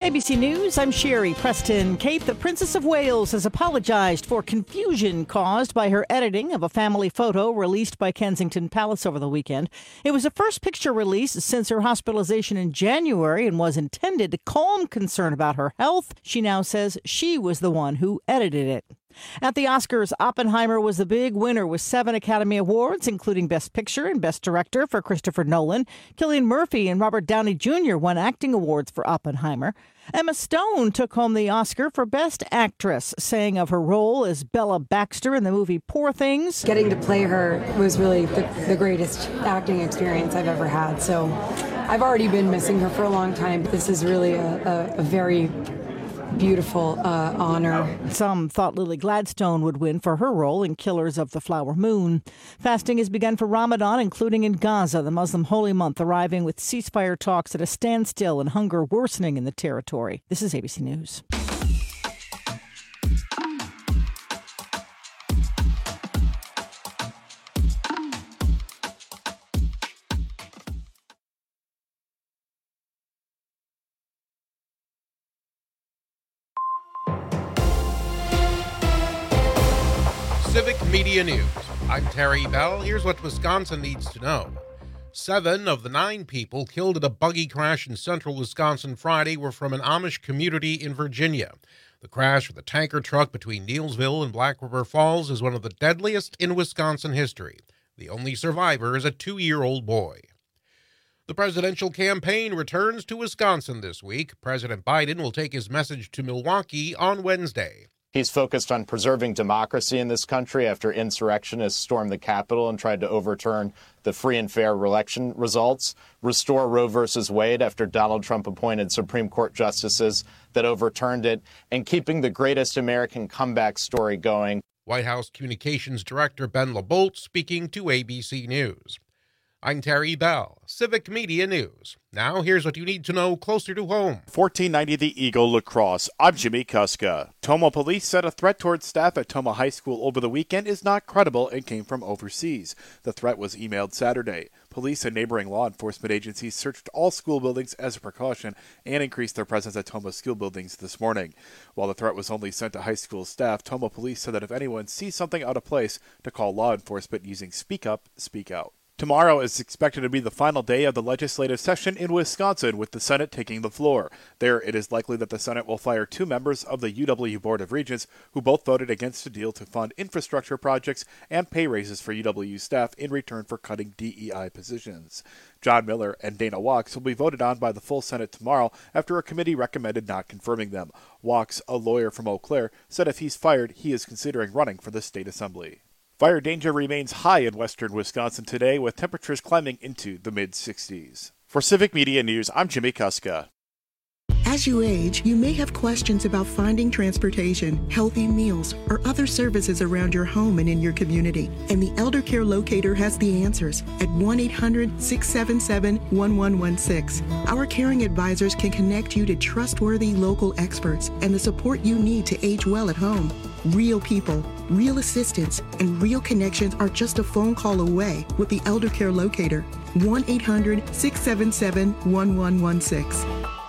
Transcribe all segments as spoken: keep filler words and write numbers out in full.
A B C News, I'm Sherry Preston. Kate, the Princess of Wales, has apologized for confusion caused by her editing of a family photo released by Kensington Palace over the weekend. It was the first picture released since her hospitalization in January and was intended to calm concern about her health. She now says she was the one who edited it. At the Oscars, Oppenheimer was the big winner with seven Academy Awards, including Best Picture and Best Director for Christopher Nolan. Cillian Murphy and Robert Downey Junior won acting awards for Oppenheimer. Emma Stone took home the Oscar for Best Actress, saying of her role as Bella Baxter in the movie Poor Things. Getting to play her was really the, the greatest acting experience I've ever had. So I've already been missing her for a long time. This is really a, a, a very beautiful uh, honor. Some thought Lily Gladstone would win for her role in Killers of the Flower Moon. Fasting has begun for Ramadan, including in Gaza, the Muslim holy month, arriving with ceasefire talks at a standstill and hunger worsening in the territory. This is A B C News. Civic Media News. I'm Terry Bell. Here's what Wisconsin needs to know. Seven of the nine people killed in a buggy crash in central Wisconsin Friday were from an Amish community in Virginia. The crash with a tanker truck between Neilsville and Black River Falls is one of the deadliest in Wisconsin history. The only survivor is a two-year-old boy. The presidential campaign returns to Wisconsin this week. President Biden will take his message to Milwaukee on Wednesday. He's focused on preserving democracy in this country after insurrectionists stormed the Capitol and tried to overturn the free and fair election results, restore Roe versus Wade after Donald Trump appointed Supreme Court justices that overturned it, and keeping the greatest American comeback story going. White House Communications Director Ben LaBolt speaking to A B C News. I'm Terry Bell, Civic Media News. Now, here's what you need to know closer to home. fourteen ninety The Eagle Lacrosse. I'm Jimmy Kuska. Tomah police said a threat towards staff at Tomah High School over the weekend is not credible and came from overseas. The threat was emailed Saturday. Police and neighboring law enforcement agencies searched all school buildings as a precaution and increased their presence at Tomah school buildings this morning. While the threat was only sent to high school staff, Tomah police said that if anyone sees something out of place, to call law enforcement using Speak Up, Speak Out. Tomorrow is expected to be the final day of the legislative session in Wisconsin, with the Senate taking the floor. There, it is likely that the Senate will fire two members of the U W Board of Regents, who both voted against a deal to fund infrastructure projects and pay raises for U W staff in return for cutting D E I positions. John Miller and Dana Wachs will be voted on by the full Senate tomorrow after a committee recommended not confirming them. Wachs, a lawyer from Eau Claire, said if he's fired, he is considering running for the state assembly. Fire danger remains high in western Wisconsin today, with temperatures climbing into the mid sixties. For Civic Media News, I'm Jimmy Kuska. As you age, you may have questions about finding transportation, healthy meals, or other services around your home and in your community. And the Elder Care Locator has the answers at one eight hundred, six seven seven, one one one six. Our caring advisors can connect you to trustworthy local experts and the support you need to age well at home. Real people, real assistance, and real connections are just a phone call away with the Elder Care Locator. one eight hundred, six seven seven, one one one six.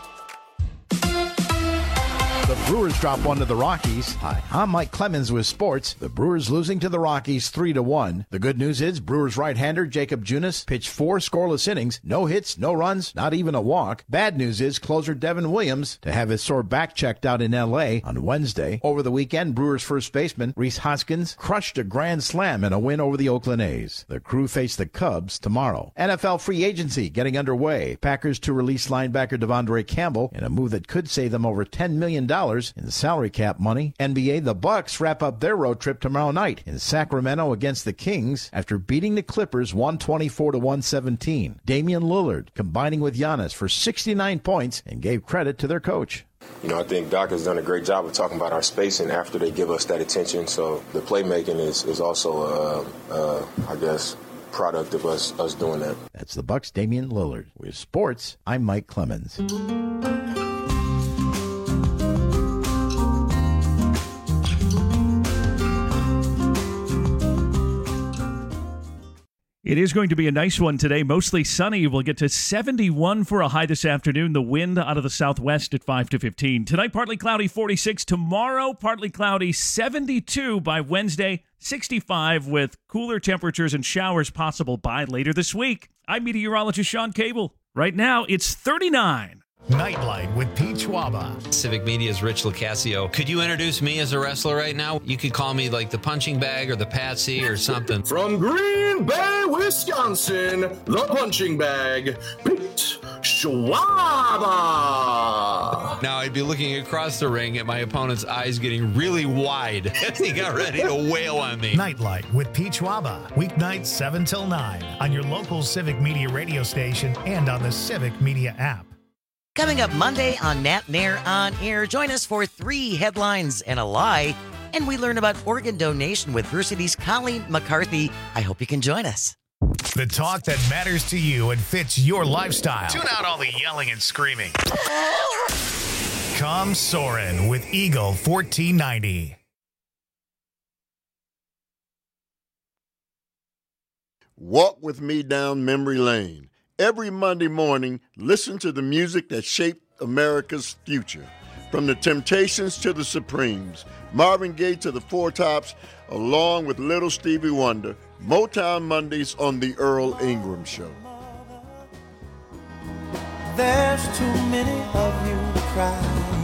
The Brewers drop one to the Rockies. Hi, I'm Mike Clemens with sports. The Brewers losing to the Rockies three to one. The good news is Brewers right-hander Jacob Junis pitched four scoreless innings, no hits, no runs, not even a walk. Bad news is closer Devin Williams to have his sore back checked out in L A on Wednesday. Over the weekend, Brewers first baseman Rhys Hoskins crushed a grand slam in a win over the Oakland A's. The Crew face the Cubs tomorrow. N F L free agency getting underway. Packers to release linebacker Devondre Campbell in a move that could save them over ten million dollars in salary cap money. N B A, the Bucks wrap up their road trip tomorrow night in Sacramento against the Kings after beating the Clippers one twenty-four to one seventeen. Damian Lillard combining with Giannis for sixty-nine points and gave credit to their coach. You know, I think Doc has done a great job of talking about our spacing after they give us that attention. So the playmaking is, is also, uh, uh, I guess, product of us us doing that. That's the Bucks' Damian Lillard. With sports, I'm Mike Clemens. It is going to be a nice one today. Mostly sunny. We'll get to seventy-one for a high this afternoon. The wind out of the southwest at five to fifteen. Tonight, partly cloudy, forty-six. Tomorrow, partly cloudy, seventy-two. By Wednesday, sixty-five with cooler temperatures and showers possible by later this week. I'm meteorologist Sean Cable. Right now, it's thirty-nine. Nightlight with Pete Schwaba. Civic Media's Rich Lucasio. Could you introduce me as a wrestler right now? You could call me like the punching bag or the patsy or something. From Green Bay, Wisconsin, the punching bag, Pete Schwaba. Now I'd be looking across the ring at my opponent's eyes getting really wide as he got ready to wail on me. Nightlight with Pete Schwaba. Weeknights seven till nine on your local Civic Media radio station and on the Civic Media app. Coming up Monday on Nat Nair On Air, join us for three headlines and a lie, and we learn about organ donation with Versity's Colleen McCarthy. I hope you can join us. The talk that matters to you and fits your lifestyle. Tune out all the yelling and screaming. Come Soarin' with Eagle fourteen ninety. Walk with me down memory lane. Every Monday morning, listen to the music that shaped America's future. From the Temptations to the Supremes, Marvin Gaye to the Four Tops, along with Little Stevie Wonder, Motown Mondays on the Earl Ingram Show. There's too many of you crying.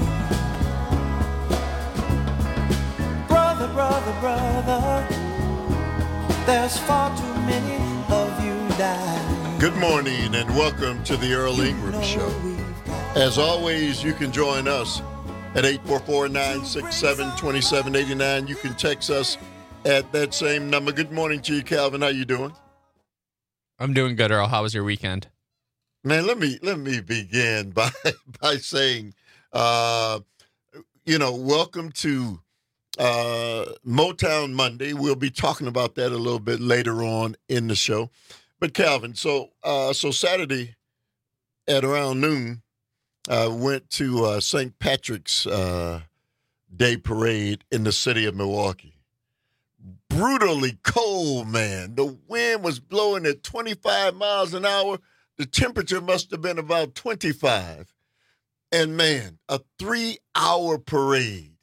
Brother, brother, brother, there's far too many of you dying. Good morning and welcome to the Earl Ingram Show. As always, you can join us at eight four four, nine six seven, two seven eight nine. You can text us at that same number. Good morning to you, Calvin. How you doing? I'm doing good, Earl. How was your weekend? Man, let me let me begin by by saying, uh, you know, welcome to uh, Motown Monday. We'll be talking about that a little bit later on in the show. But Calvin, so uh, so Saturday at around noon, I uh, went to uh, Saint Patrick's uh, Day Parade in the city of Milwaukee. Brutally cold, man. The wind was blowing at twenty-five miles an hour. The temperature must have been about twenty-five. And, man, a three-hour parade.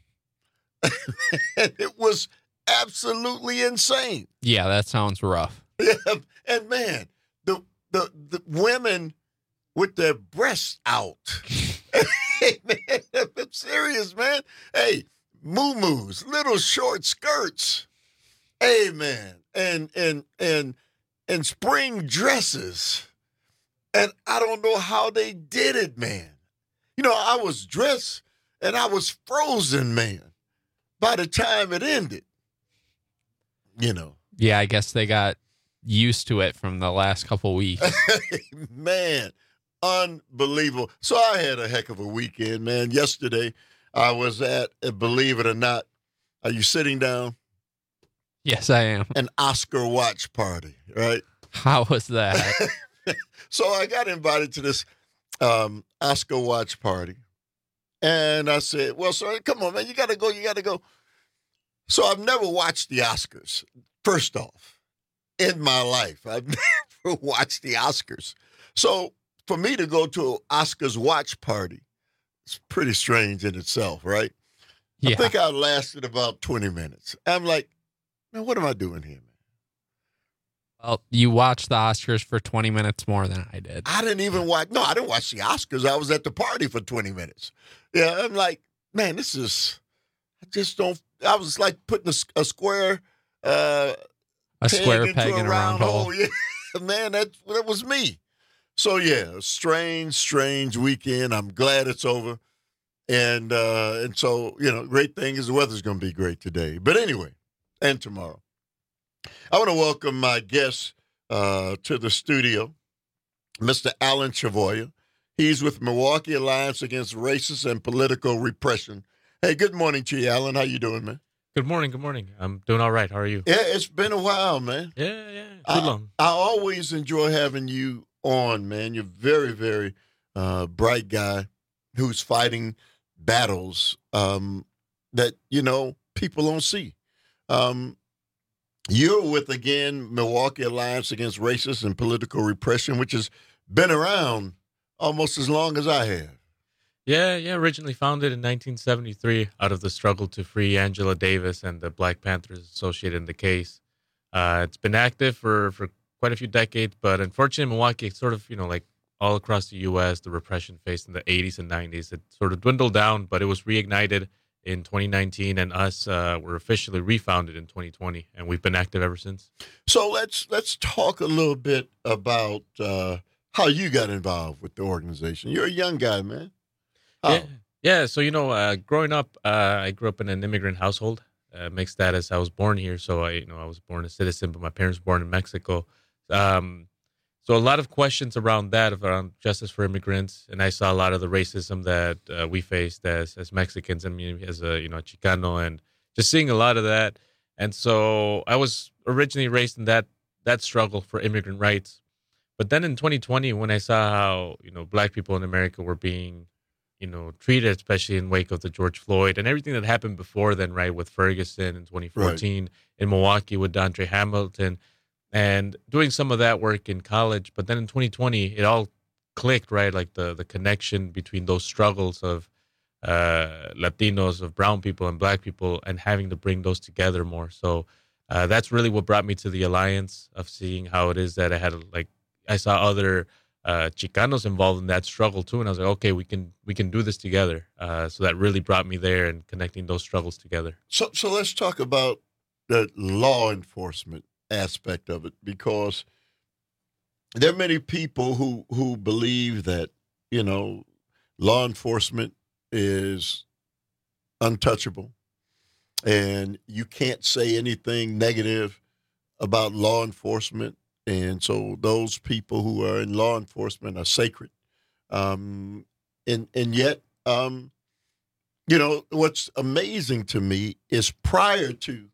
And it was absolutely insane. Yeah, that sounds rough. Yeah, and man, the the the women with their breasts out. Hey, man, I'm serious, man. Hey, moo-moos, little short skirts. Hey, man, and and and and spring dresses. And I don't know how they did it, man. You know, I was dressed and I was frozen, man, by the time it ended. You know. Yeah, I guess they got used to it from the last couple weeks. Man, unbelievable. So I had a heck of a weekend, man. Yesterday, I was at, believe it or not, are you sitting down? Yes, I am. An Oscar watch party, right? How was that? So I got invited to this um, Oscar watch party. And I said, well, sir, come on, man, you got to go, you got to go. So I've never watched the Oscars, first off. In my life, I've never watched the Oscars. So for me to go to an Oscars watch party, it's pretty strange in itself, right? Yeah. I think I lasted about twenty minutes. I'm like, man, what am I doing here, man? Well, you watched the Oscars for twenty minutes more than I did. I didn't even watch. No, I didn't watch the Oscars. I was at the party for twenty minutes. Yeah, I'm like, man, this is, I just don't, I was like putting a, a square, uh, A square peg in a round hole. hole. Yeah, man, that that was me. So yeah, strange, strange weekend. I'm glad it's over, and uh, and so you know, great thing is the weather's going to be great today. But anyway, and tomorrow, I want to welcome my guest uh, to the studio, Mister Alan Chavoya. He's with Milwaukee Alliance Against Racist and Political Repression. Hey, good morning to you, Alan. How you doing, man? Good morning. Good morning. I'm doing all right. How are you? Yeah, it's been a while, man. Yeah, yeah. Too I, long. I always enjoy having you on, man. You're very, very uh, bright guy who's fighting battles um, that, you know, people don't see. Um, You're with, again, Milwaukee Alliance Against Racist and Political Repression, which has been around almost as long as I have. Yeah, yeah. Originally founded in nineteen seventy-three out of the struggle to free Angela Davis and the Black Panthers associated in the case. Uh, it's been active for, for quite a few decades, but unfortunately, in Milwaukee, it's sort of, you know, like all across the U S, the repression faced in the eighties and nineties, it sort of dwindled down, but it was reignited in twenty nineteen, and us uh, were officially refounded in twenty twenty, and we've been active ever since. So let's let's talk a little bit about uh, how you got involved with the organization. You're a young guy, man. How? Yeah, yeah. So you know, uh, growing up, uh, I grew up in an immigrant household, uh, mixed status. I was born here, so I, you know, I was born a citizen, but my parents were born in Mexico. Um, so a lot of questions around that, around justice for immigrants, and I saw a lot of the racism that uh, we faced as as Mexicans. I mean, as a you know Chicano, and just seeing a lot of that. And so I was originally raised in that that struggle for immigrant rights. But then in twenty twenty, when I saw how you know Black people in America were being you know, treated, especially in wake of the George Floyd and everything that happened before then, right, with Ferguson in twenty fourteen, right. in Milwaukee with Deandre Hamilton, and doing some of that work in college. But then in twenty twenty, it all clicked, right, like the, the connection between those struggles of uh, Latinos, of brown people and Black people, and having to bring those together more. So uh, that's really what brought me to the Alliance, of seeing how it is that I had, like, I saw other Uh, Chicanos involved in that struggle too, and I was like, okay, we can we can do this together. Uh, so that really brought me there and connecting those struggles together. So, so let's talk about the law enforcement aspect of it, because there are many people who who believe that you know law enforcement is untouchable, and you can't say anything negative about law enforcement. And so those people who are in law enforcement are sacred. Um, and, and yet, um, you know, what's amazing to me is prior to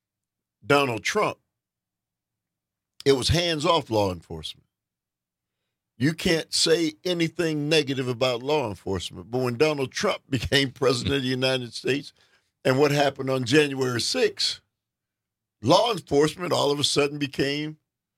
Donald Trump, it was hands-off law enforcement. You can't say anything negative about law enforcement. But when Donald Trump became president of the United States, and what happened on January sixth, law enforcement all of a sudden became,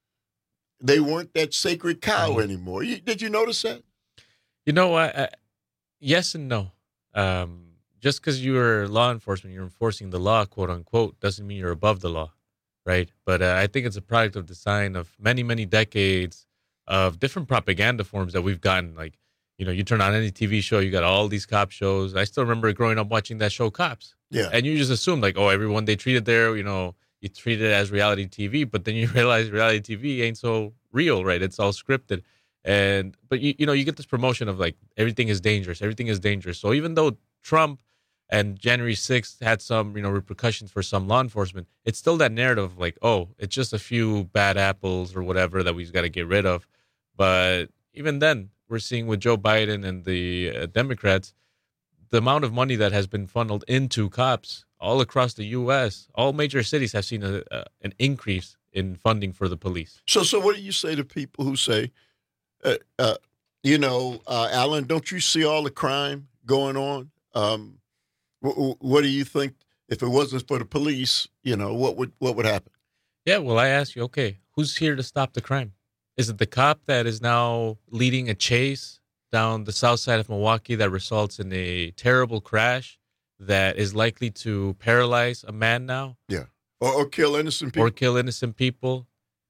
they weren't that sacred cow anymore. You, did you notice that? You know, I, I, yes and no. Um, just because you're law enforcement, you're enforcing the law, quote unquote, doesn't mean you're above the law, right? But uh, I think it's a product of design of many, many decades of different propaganda forms that we've gotten. Like, you know, you turn on any T V show, you got all these cop shows. I still remember growing up watching that show, Cops. Yeah. And you just assume, like, oh, everyone they treated there, you know, you treat it as reality T V, but then you realize reality T V ain't so real, right? It's all scripted. And, but you, you know, you get this promotion of like, everything is dangerous, everything is dangerous. So even though Trump and January sixth had some, you know, repercussions for some law enforcement, it's still that narrative of like, oh, it's just a few bad apples or whatever that we've got to get rid of. But even then, we're seeing with Joe Biden and the uh, Democrats, the amount of money that has been funneled into cops all across the U S, all major cities have seen a, uh, an increase in funding for the police. So, so what do you say to people who say, uh, uh, you know, uh, Alan, don't you see all the crime going on? Um, wh- what do you think? If it wasn't for the police, you know, what would what would happen? Yeah, well, I ask you, okay, who's here to stop the crime? Is it the cop that is now leading a chase down the south side of Milwaukee that results in a terrible crash that is likely to paralyze a man now? Yeah. Or, or kill innocent people. Or kill innocent people.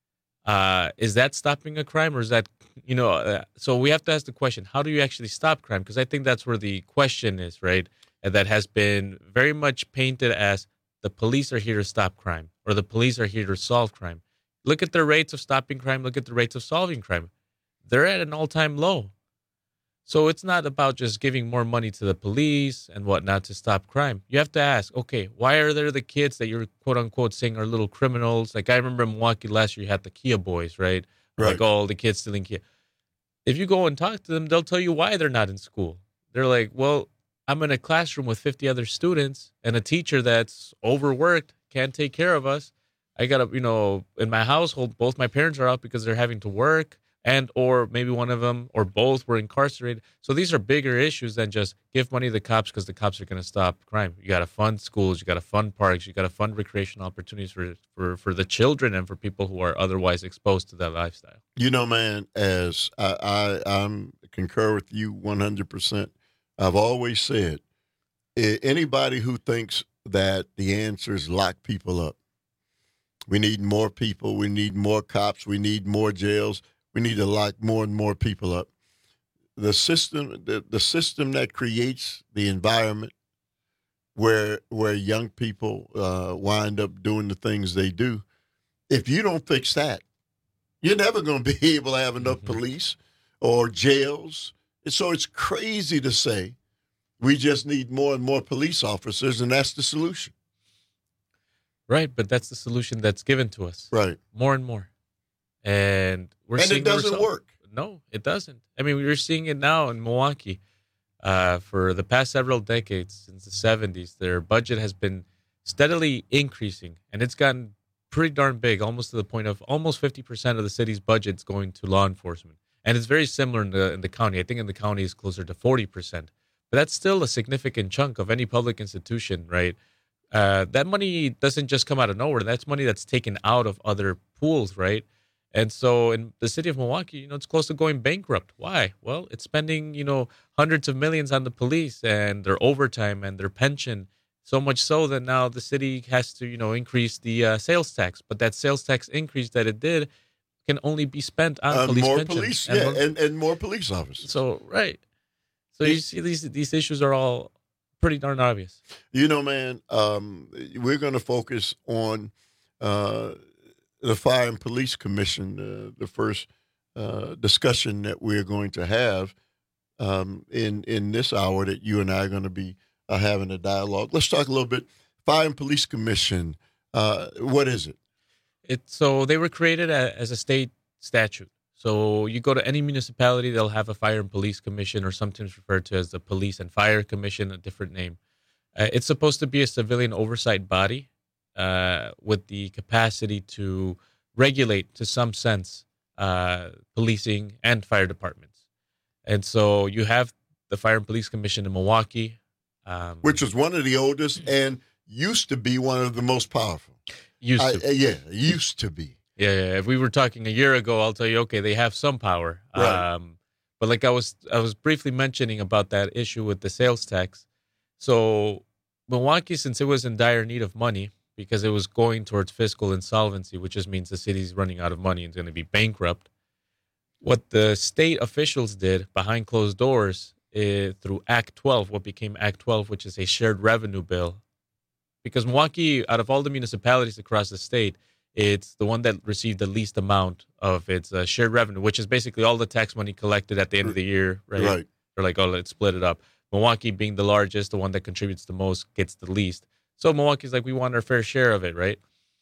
Uh, is that stopping a crime, or is that, you know, uh, so we have to ask the question, how do you actually stop crime? Because I think that's where the question is, right? And that has been very much painted as the police are here to stop crime, or the police are here to solve crime. Look at the rates of stopping crime. Look at the rates of solving crime. They're at an all-time low. So it's not about just giving more money to the police and whatnot to stop crime. You have to ask, okay, why are there the kids that you're quote unquote saying are little criminals? Like I remember in Milwaukee last year, you had the Kia boys, right? Right. Like all the kids stealing Kia. If you go and talk to them, they'll tell you why they're not in school. They're like, well, I'm in a classroom with fifty other students and a teacher that's overworked, can't take care of us. I got to, you know, in my household, both my parents are out because they're having to work. and or maybe one of them or both were incarcerated. So these are bigger issues than just give money to the cops because the cops are going to stop crime. You got to fund schools, you got to fund parks, you got to fund recreational opportunities for, for, for the children and for people who are otherwise exposed to that lifestyle. You know, man, as I, I I'm concur with you one hundred percent. I've always said, anybody who thinks that the answer is lock people up. We need more people. We need more cops. We need more jails. We need to lock more and more people up. The system, the, the system that creates the environment where where young people uh, wind up doing the things they do, if you don't fix that, you're never going to be able to have enough mm-hmm. police or jails. And so it's crazy to say we just need more and more police officers, and that's the solution. Right, but that's the solution that's given to us. Right. More and more. And we're and seeing it doesn't result. work. No, it doesn't. I mean, we're seeing it now in Milwaukee. Uh, for the past several decades, since the seventies, their budget has been steadily increasing, and it's gotten pretty darn big, almost to the point of almost fifty percent of the city's budget's going to law enforcement. And it's very similar in the, in the county. I think in the county it's closer to forty percent. But that's still a significant chunk of any public institution, right? Uh, that money doesn't just come out of nowhere. That's money that's taken out of other pools, right? And so in the city of Milwaukee, you know, it's close to going bankrupt. Why? Well, it's spending, you know, hundreds of millions on the police and their overtime and their pension, so much so that now the city has to, you know, increase the uh, sales tax. But that sales tax increase that it did can only be spent on uh, police more pensions. police, and yeah, more, and, and more police officers. So, right. So you see these these issues are all pretty darn obvious. You know, man, um, we're going to focus on uh, the Fire and Police Commission, uh, the first uh, discussion that we're going to have um, in, in this hour that you and I are going to be uh, having a dialogue. Let's talk a little bit. Fire and Police Commission, uh, what is it? It so they were created a, as a state statute. So you go to any municipality, they'll have a fire and police commission, or sometimes referred to as the police and fire commission, a different name. Uh, it's supposed to be a civilian oversight body uh, with the capacity to regulate, to some sense, uh, policing and fire departments. And so you have the Fire and Police Commission in Milwaukee. Um, Which is one of the oldest and used to be one of the most powerful. Used I, to. uh, yeah, used to be. Yeah, yeah, if we were talking a year ago, I'll tell you, okay, they have some power. Right. Um, but like I was, I was briefly mentioning about that issue with the sales tax. So Milwaukee, since it was in dire need of money because it was going towards fiscal insolvency, which just means the city's running out of money and is going to be bankrupt. What the state officials did behind closed doors is, through Act twelve, what became Act twelve, which is a shared revenue bill, because Milwaukee, out of all the municipalities across the state, it's the one that received the least amount of its uh, shared revenue, which is basically all the tax money collected at the end of the year, right? Right. They're like, oh, let's split it up. Milwaukee, being the largest, the one that contributes the most, gets the least. So Milwaukee's like, we want our fair share of it, right?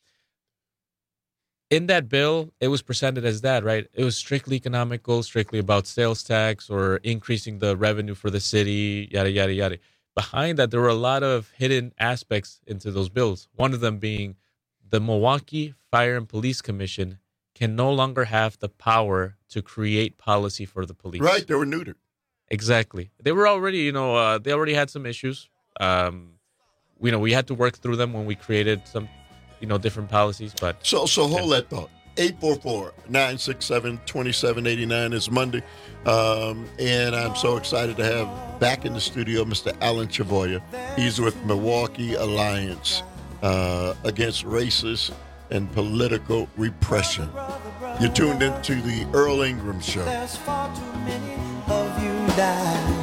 In that bill, it was presented as that, right? It was strictly economical, strictly about sales tax or increasing the revenue for the city, yada, yada, yada. Behind that, there were a lot of hidden aspects into those bills. One of them being the Milwaukee Fire and Police Commission can no longer have the power to create policy for the police. Right, they were neutered. Exactly. They were already, you know, uh, they already had some issues. Um, you know, we had to work through them when we created some, you know, different policies. But So so hold that thought. eight four four, nine six seven, two seven eight nine is Monday. Um, and I'm so excited to have back in the studio Mister Alan Chavoya. He's with Milwaukee Alliance uh, Against Racist and Political Repression. You're tuned into the Earl Ingram Show. There's far too many of you dying.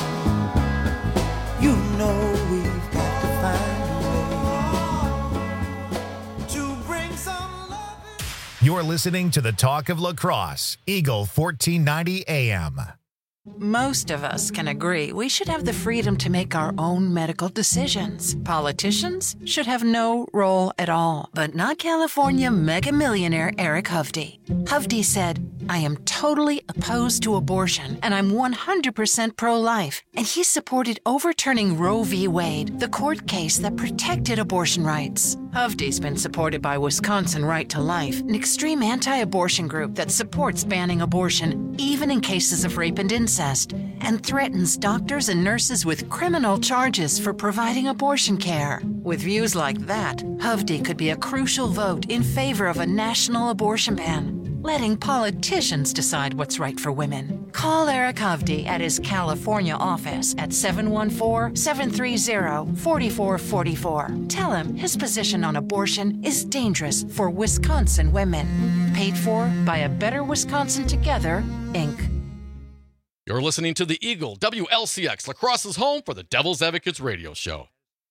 You know we've got to find a way to bring some love. You're listening to the Talk of La Crosse, Eagle fourteen ninety A M. Most of us can agree we should have the freedom to make our own medical decisions. Politicians should have no role at all, but not California mega millionaire Eric Hovde. Hovde said, I am totally opposed to abortion, and I'm one hundred percent pro-life. And he supported overturning Roe v. Wade, the court case that protected abortion rights. Hovde's been supported by Wisconsin Right to Life, an extreme anti-abortion group that supports banning abortion, even in cases of rape and incest, and threatens doctors and nurses with criminal charges for providing abortion care. With views like that, Hovde could be a crucial vote in favor of a national abortion ban, letting politicians decide what's right for women. Call Eric Hovde at his California office at seven one four, seven three zero, four four four four. Tell him his position on abortion is dangerous for Wisconsin women. Paid for by A Better Wisconsin Together, Incorporated. You're listening to the Eagle, W L C X, La Crosse's home for the Devil's Advocates radio show.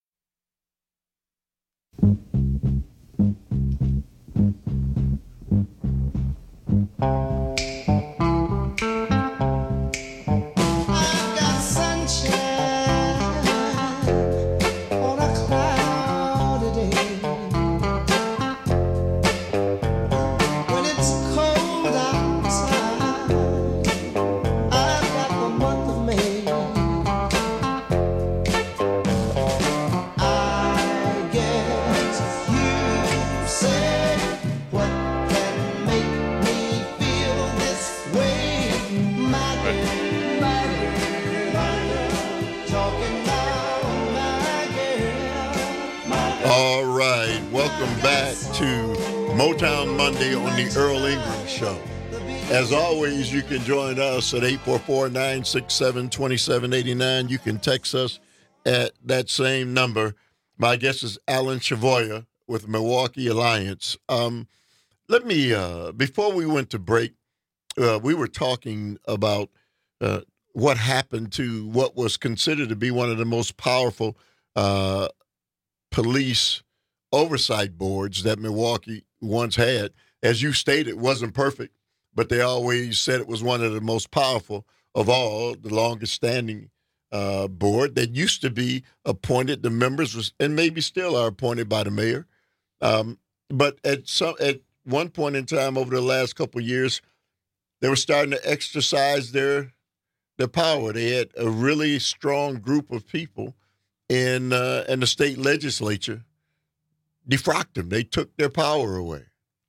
All right, welcome back to Motown Monday on the Earl Ingram Show. As always, you can join us at eight four four, nine six seven, two seven eight nine. You can text us at that same number. My guest is Alan Chavoya with Milwaukee Alliance. Um, let me, uh, before we went to break, uh, we were talking about uh, what happened to what was considered to be one of the most powerful uh police oversight boards that Milwaukee once had. As you stated, it wasn't perfect, but they always said it was one of the most powerful of all, the longest standing uh, board that used to be appointed. The members was, and maybe still are appointed by the mayor. Um, but at some at one point in time over the last couple of years, they were starting to exercise their their power. They had a really strong group of people in uh, in the state legislature defrocked them. They took their power away.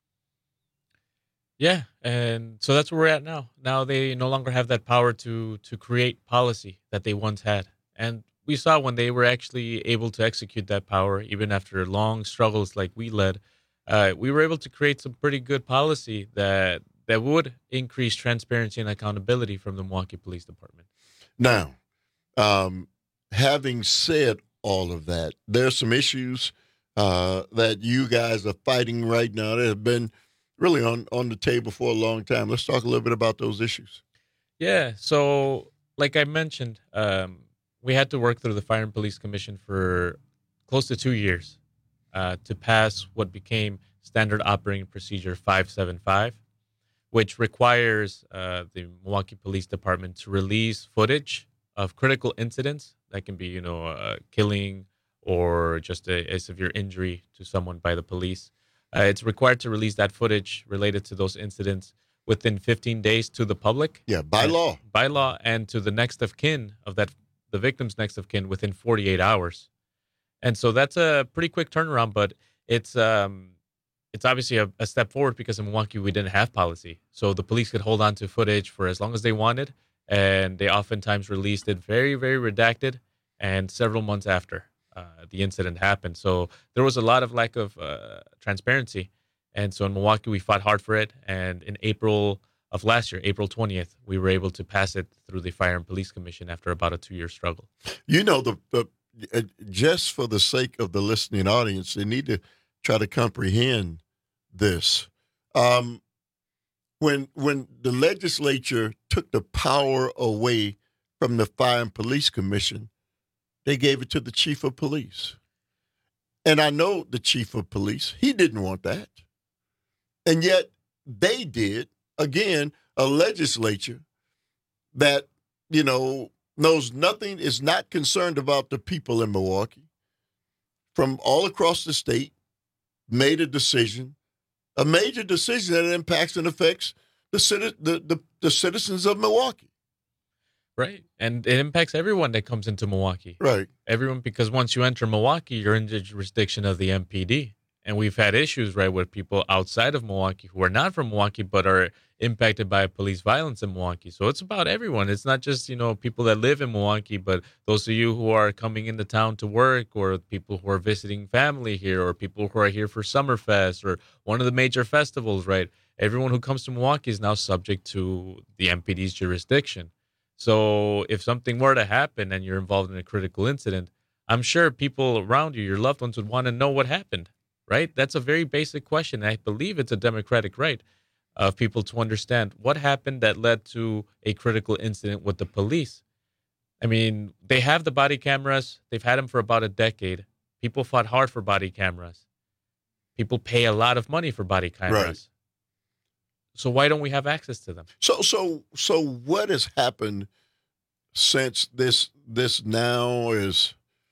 Yeah, and so that's where we're at now. Now they no longer have that power to to create policy that they once had. And we saw when they were actually able to execute that power, even after long struggles like we led, uh, we were able to create some pretty good policy that that would increase transparency and accountability from the Milwaukee Police Department. Now, um, having said all of that, there's some issues uh, that you guys are fighting right now that have been really on, on the table for a long time. Let's talk a little bit about those issues. Yeah, so like I mentioned, um, we had to work through the Fire and Police Commission for close to two years uh, to pass what became Standard Operating Procedure five seven five, which requires uh, the Milwaukee Police Department to release footage of critical incidents that can be, you know, uh, killing or just a, a severe injury to someone by the police. Uh, it's required to release that footage related to those incidents within fifteen days to the public. Yeah, by and, law. By law, and to the next of kin of that, the victim's next of kin within forty-eight hours. And so that's a pretty quick turnaround, but it's um, it's obviously a, a step forward because in Milwaukee we didn't have policy. So the police could hold on to footage for as long as they wanted, and they oftentimes released it very, very redacted and several months after uh, the incident happened. So there was a lot of lack of uh, transparency. And so in Milwaukee, we fought hard for it. And in April of last year, April twentieth, we were able to pass it through the Fire and Police Commission after about a two-year struggle. You know, the, the uh, just for the sake of the listening audience, they need to try to comprehend this. Um, when when the legislature took the power away from the Fire and Police Commission, they gave it to the chief of police. And I know the chief of police, he didn't want that. And yet they did. Again, a legislature that, you know, knows nothing, is not concerned about the people in Milwaukee, from all across the state, made a decision, a major decision that impacts and affects the the, citi- the, the, the citizens of Milwaukee. Right. And it impacts everyone that comes into Milwaukee. Right. Everyone, because once you enter Milwaukee, you're in the jurisdiction of the M P D. And we've had issues, right, with people outside of Milwaukee who are not from Milwaukee but are impacted by police violence in Milwaukee. So it's about everyone. It's not just, you know, people that live in Milwaukee, but those of you who are coming into town to work, or people who are visiting family here, or people who are here for Summerfest or one of the major festivals, right? Everyone who comes to Milwaukee is now subject to the M P D's jurisdiction. So if something were to happen and you're involved in a critical incident, I'm sure people around you, your loved ones, would want to know what happened. Right? That's a very basic question. I believe it's a democratic right of people to understand what happened that led to a critical incident with the police. I mean, they have the body cameras. They've had them for about a decade. People fought hard for body cameras. People pay a lot of money for body cameras. Right. So why don't we have access to them? So, so, so, what has happened since this this now is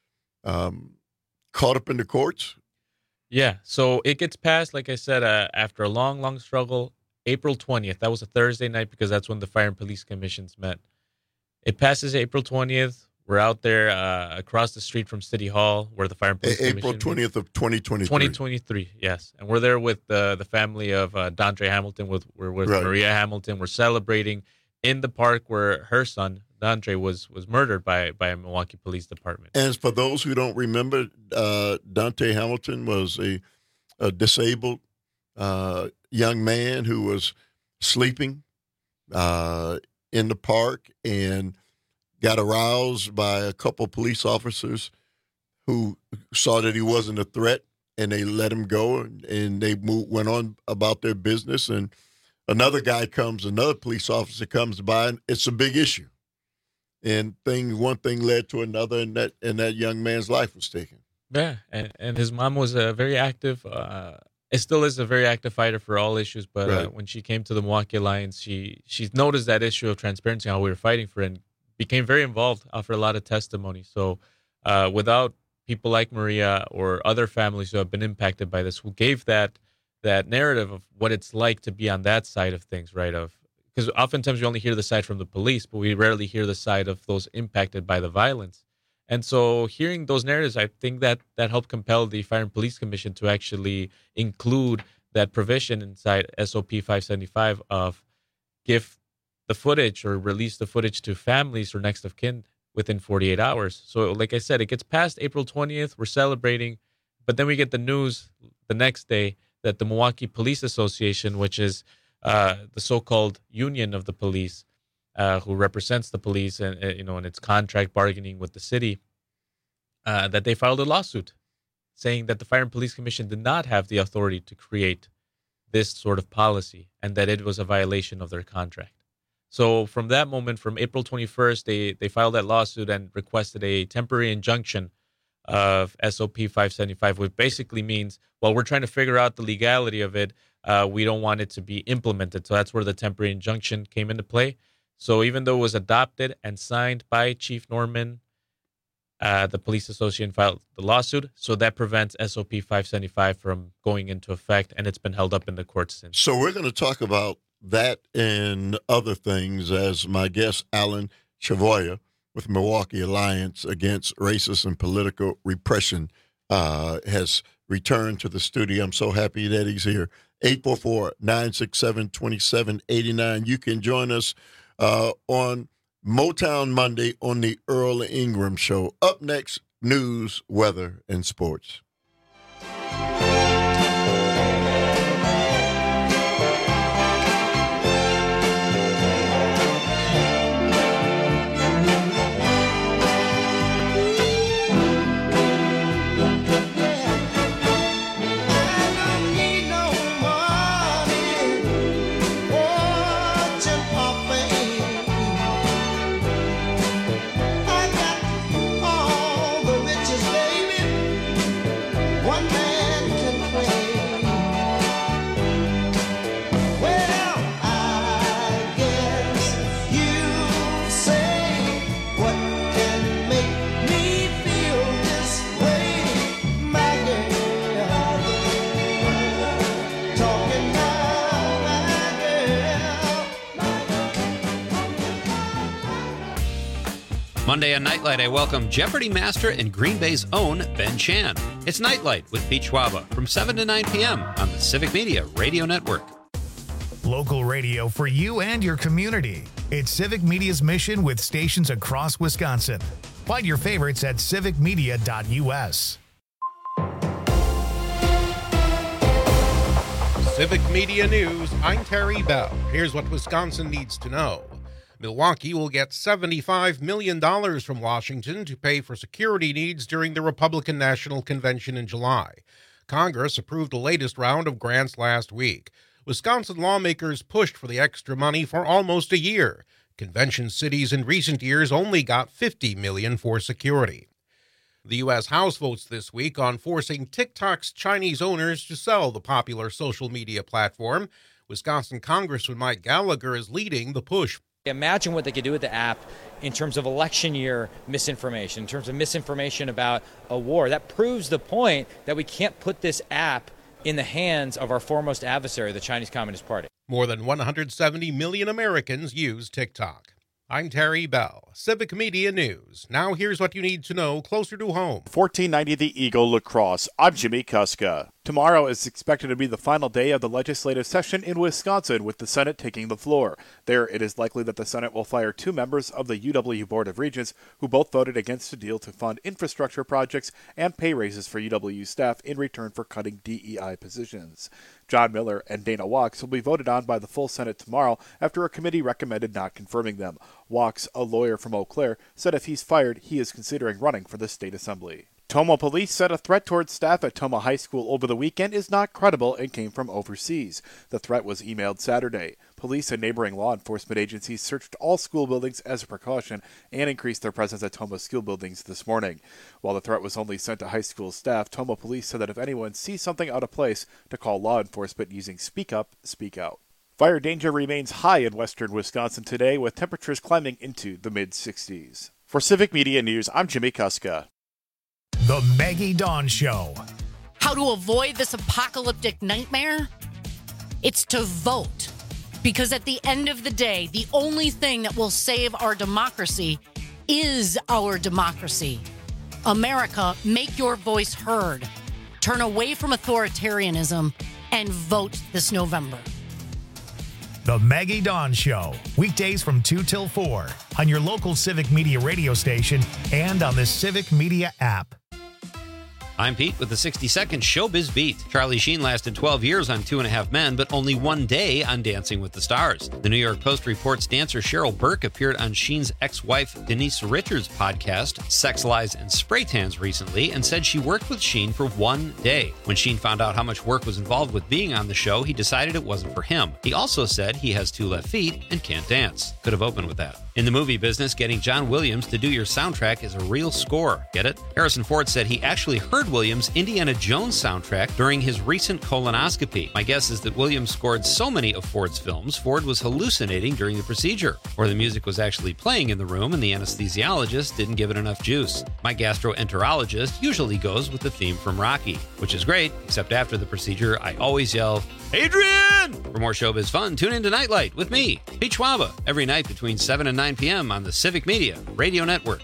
um, caught up in the courts? Yeah, so it gets passed, like I said, uh, after a long, long struggle, April twentieth. That was a Thursday night because that's when the Fire and Police Commissions met. It passes April twentieth. We're out there uh, across the street from City Hall where the Fire and Police April Commission twentieth of twenty twenty-three. twenty twenty-three, yes. And we're there with uh, the family of uh, Dondre Hamilton. With, we're with Right. Maria Hamilton. We're celebrating in the park where her son, Dondre, was was murdered by, by a Milwaukee Police Department. And for those who don't remember, uh, Dante Hamilton was a, a disabled uh, young man who was sleeping uh, in the park and got aroused by a couple police officers who saw that he wasn't a threat, and they let him go, and, and they moved, went on about their business. And another guy comes, another police officer comes by, and it's a big issue. And thing, one thing led to another, and that and that young man's life was taken. Yeah, and, and his mom was a very active, uh, it still is a very active fighter for all issues. But Right. uh, when she came to the Milwaukee Alliance, she she noticed that issue of transparency, how we were fighting for it, and became very involved, offered a lot of testimony. So uh, without people like Maria or other families who have been impacted by this, who gave that that narrative of what it's like to be on that side of things, right? Of because oftentimes we only hear the side from the police, but we rarely hear the side of those impacted by the violence. And so hearing those narratives, I think that that helped compel the Fire and Police Commission to actually include that provision inside S O P five seventy-five of give the footage or release the footage to families or next of kin within forty-eight hours. So like I said, it gets past April twentieth. We're celebrating, but then we get the news the next day that the Milwaukee Police Association, which is uh, the so-called union of the police, uh, who represents the police and, uh, you know, in its contract bargaining with the city, uh, that they filed a lawsuit saying that the Fire and Police Commission did not have the authority to create this sort of policy and that it was a violation of their contract. So from that moment, from April twenty-first, they, they filed that lawsuit and requested a temporary injunction of S O P five seventy-five, which basically means, well, we're trying to figure out the legality of it. Uh, we don't want it to be implemented. So that's where the temporary injunction came into play. So even though it was adopted and signed by Chief Norman, uh, the police association filed the lawsuit. So that prevents S O P five seventy-five from going into effect, and it's been held up in the courts since. So we're going to talk about that and other things as my guest, Alan Chavoya, with Milwaukee Alliance Against Racist and Political Repression, uh, has returned to the studio. I'm so happy that he's here. eight four four, nine six seven, two seven eight nine. You can join us uh, on Motown Monday on the Earl Ingram Show. Up next, news, weather, and sports. One man can Monday on Nightlight, I welcome Jeopardy master and Green Bay's own Ben Chan. It's Nightlight with Pete Schwaba from seven to nine p.m. on the Civic Media Radio Network. Local radio for you and your community. It's Civic Media's mission with stations across Wisconsin. Find your favorites at civic media dot u s. Civic Media News, I'm Terry Bell. Here's what Wisconsin needs to know. Milwaukee will get seventy-five million dollars from Washington to pay for security needs during the Republican National Convention in July. Congress approved the latest round of grants last week. Wisconsin lawmakers pushed for the extra money for almost a year. Convention cities in recent years only got fifty million dollars for security. The U S House votes this week on forcing TikTok's Chinese owners to sell the popular social media platform. Wisconsin Congressman Mike Gallagher is leading the push. Imagine what they could do with the app in terms of election year misinformation, in terms of misinformation about a war. That proves the point that we can't put this app in the hands of our foremost adversary, the Chinese Communist Party. More than one hundred seventy million Americans use TikTok. I'm Terry Bell, Civic Media News. Now here's what you need to know closer to home. fourteen ninety The Eagle Lacrosse. I'm Jimmy Kuska. Tomorrow is expected to be the final day of the legislative session in Wisconsin, with the Senate taking the floor. There, it is likely that the Senate will fire two members of the U W Board of Regents who both voted against a deal to fund infrastructure projects and pay raises for U W staff in return for cutting D E I positions. John Miller and Dana Wachs will be voted on by the full Senate tomorrow after a committee recommended not confirming them. Wachs, a lawyer from Eau Claire, said if he's fired, he is considering running for the state assembly. Tomah police said a threat towards staff at Tomah High School over the weekend is not credible and came from overseas. The threat was emailed Saturday. Police and neighboring law enforcement agencies searched all school buildings as a precaution and increased their presence at Tomah school buildings this morning. While the threat was only sent to high school staff, Tomah police said that if anyone sees something out of place, to call law enforcement using Speak Up, Speak Out. Fire danger remains high in western Wisconsin today, with temperatures climbing into the mid sixties. For Civic Media News, I'm Jimmy Kuska. The Maggie Dawn Show. How to avoid this apocalyptic nightmare? It's to vote. Because at the end of the day, the only thing that will save our democracy is our democracy. America, make your voice heard. Turn away from authoritarianism and vote this November. The Maggie Dawn Show. Weekdays from two till four on your local Civic Media radio station and on the Civic Media app. I'm Pete with the sixty-second Showbiz Beat. Charlie Sheen lasted twelve years on Two and a Half Men, but only one day on Dancing with the Stars. The New York Post reports dancer Cheryl Burke appeared on Sheen's ex-wife Denise Richards' podcast, Sex, Lies, and Spray Tans, recently, and said she worked with Sheen for one day. When Sheen found out how much work was involved with being on the show, he decided it wasn't for him. He also said he has two left feet and can't dance. Could have opened with that. In the movie business, getting John Williams to do your soundtrack is a real score. Get it? Harrison Ford said he actually heard Williams' Indiana Jones soundtrack during his recent colonoscopy. My guess is that Williams scored so many of Ford's films, Ford was hallucinating during the procedure, or the music was actually playing in the room and the anesthesiologist didn't give it enough juice. My gastroenterologist usually goes with the theme from Rocky, which is great, except after the procedure, I always yell, Adrian! For more showbiz fun, tune in to Nightlight with me, Pete Schwaba, every night between seven and nine p.m. on the Civic Media Radio Network.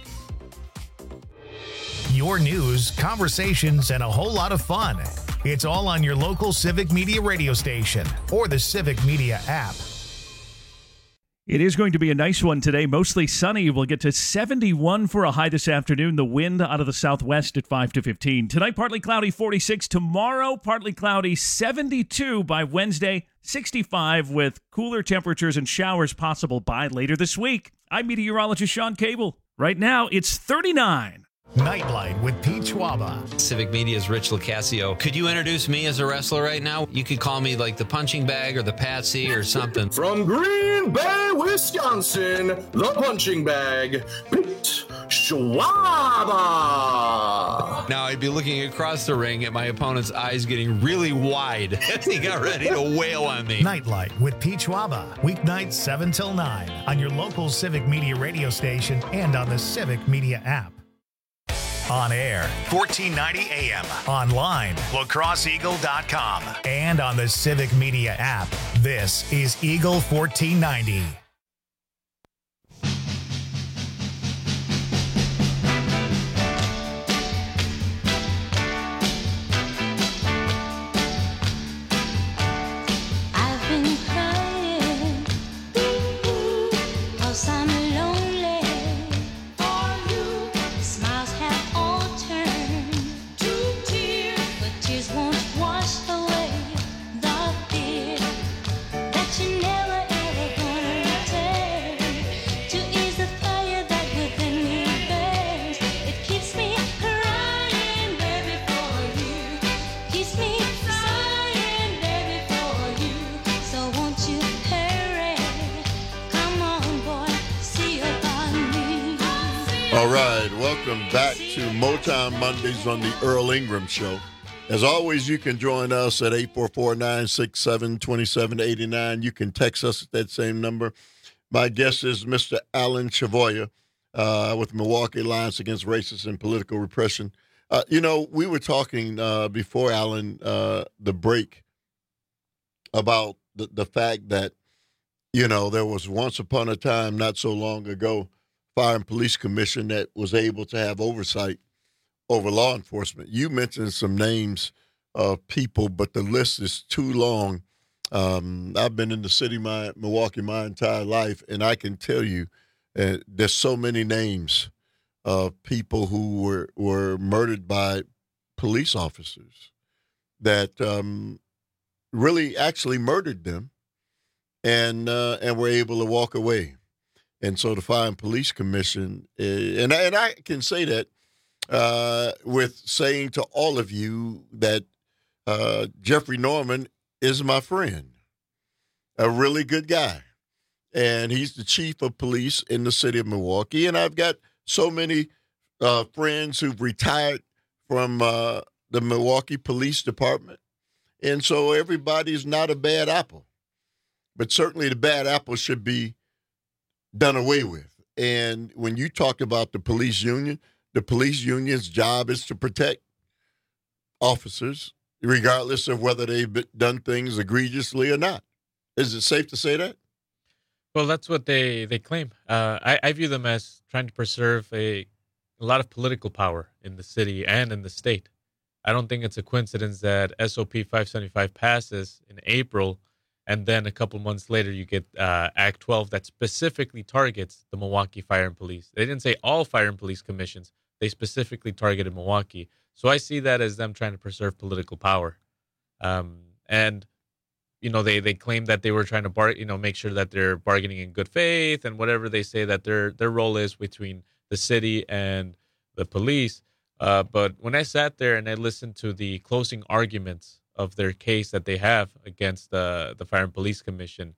Your news, conversations, and a whole lot of fun. It's all on your local Civic Media radio station or the Civic Media app. It is going to be a nice one today. Mostly sunny. We'll get to seventy-one for a high this afternoon. The wind out of the southwest at five to fifteen. Tonight, partly cloudy, forty-six. Tomorrow, partly cloudy, seventy-two. By Wednesday, sixty-five, with cooler temperatures and showers possible by later this week. I'm meteorologist Sean Cable. Right now, it's thirty-nine. Nightlight with Pete Schwaba. Civic Media's Rich Locascio. Could you introduce me as a wrestler right now? You could call me like the punching bag or the patsy or something. From Green Bay, Wisconsin, the punching bag, Pete Schwaba. Now, I'd be looking across the ring at my opponent's eyes getting really wide as he got ready to wail on me. Nightlight with Pete Schwaba. Weeknights seven till nine on your local Civic Media radio station and on the Civic Media app. On air, fourteen ninety A M. Online, lacrosse eagle dot com. And on the Civic Media app. This is Eagle fourteen ninety. All right, welcome back to Motown Mondays on the Earl Ingram Show. As always, you can join us at eight four four, nine six seven, two seven eight nine. You can text us at that same number. My guest is Mister Alan Chavoya uh, with Milwaukee Alliance Against Racist and Political Repression. Uh, you know, we were talking uh, before, Alan, uh, the break about the, the fact that, you know, there was once upon a time, not so long ago, Fire and Police Commission that was able to have oversight over law enforcement. You mentioned some names of people, but the list is too long. Um, I've been in the city, my Milwaukee, my entire life, and I can tell you uh, there's so many names of people who were, were murdered by police officers that um, really actually murdered them and uh, and were able to walk away. And so the Fire and Police Commission, uh, and, I, and I can say that uh, with saying to all of you that uh, Jeffrey Norman is my friend, a really good guy. And he's the chief of police in the city of Milwaukee. And I've got so many uh, friends who've retired from uh, the Milwaukee Police Department. And so everybody's not a bad apple. But certainly the bad apple should be done away with. And when you talk about the police union, the police union's job is to protect officers, regardless of whether they've done things egregiously or not. Is it safe to say that? Well, that's what they, they claim. Uh, I, I view them as trying to preserve a, a lot of political power in the city and in the state. I don't think it's a coincidence that S O P five seventy-five passes in April, and then a couple months later you get uh, Act twelve that specifically targets the Milwaukee Fire and Police. They didn't say all fire and police commissions. They specifically targeted Milwaukee. So I see that as them trying to preserve political power. Um, and, you know, they, they claim that they were trying to bar, you know, make sure that they're bargaining in good faith and whatever they say that their their role is between the city and the police. Uh, but when I sat there and I listened to the closing arguments of their case that they have against the, the Fire and Police Commission,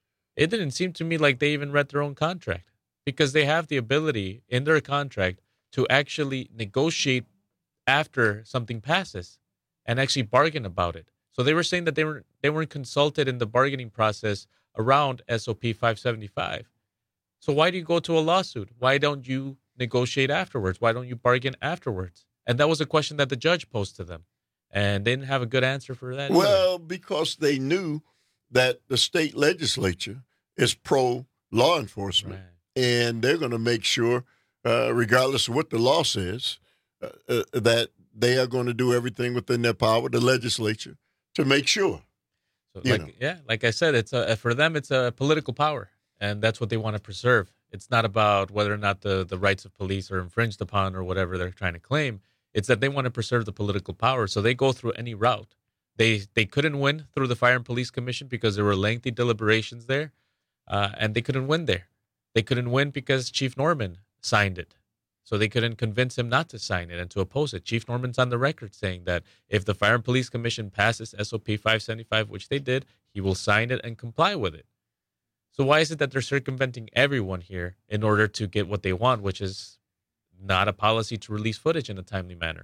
it didn't seem to me like they even read their own contract, because they have the ability in their contract to actually negotiate after something passes and actually bargain about it. So they were saying that they were they weren't consulted in the bargaining process around S O P five seventy-five. So why do you go to a lawsuit? Why don't you negotiate afterwards? Why don't you bargain afterwards? And that was a question that the judge posed to them, and they didn't have a good answer for that. Well, either. because they knew that the state legislature is pro law enforcement, right, and they're going to make sure, uh, regardless of what the law says, uh, uh, that they are going to do everything within their power, the legislature, to make sure. So you like, know. yeah, like I said, it's a, for them, it's a political power, and that's what they want to preserve. It's not about whether or not the, the rights of police are infringed upon or whatever they're trying to claim. It's that they want to preserve the political power, so they go through any route. They they couldn't win through the Fire and Police Commission because there were lengthy deliberations there, uh, and they couldn't win there. They couldn't win because Chief Norman signed it, so they couldn't convince him not to sign it and to oppose it. Chief Norman's on the record saying that if the Fire and Police Commission passes S O P five seventy-five, which they did, he will sign it and comply with it. So why is it that they're circumventing everyone here in order to get what they want, which is not a policy to release footage in a timely manner?